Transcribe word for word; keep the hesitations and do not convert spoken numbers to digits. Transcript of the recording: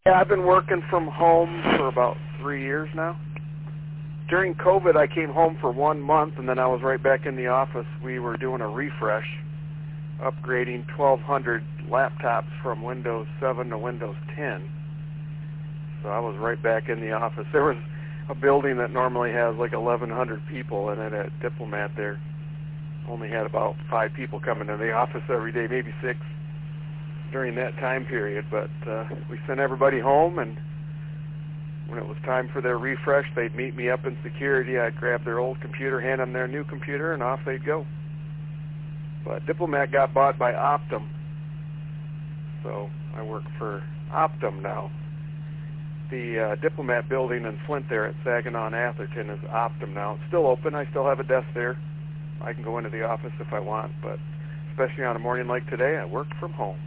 Yeah, I've been working from home for about three years now. During COVID, I came home for one month, and then I was right back in the office. We were doing a refresh, upgrading twelve hundred laptops from Windows seven to Windows ten. So I was right back in the office. There was a building that normally has like eleven hundred people in it at Diplomat there. Only had about five people coming to the office every day, maybe six during that time period. But uh, we sent everybody home, and when it was time for their refresh, they'd meet me up in security. I'd grab their old computer, hand them their new computer, and off they'd go. But Diplomat got bought by Optum, so I work for Optum now. The uh, Diplomat building in Flint there at Saginaw and Atherton is Optum now. It's still open. I still have a desk there. I can go into the office if I want, but especially on a morning like today, I work from home.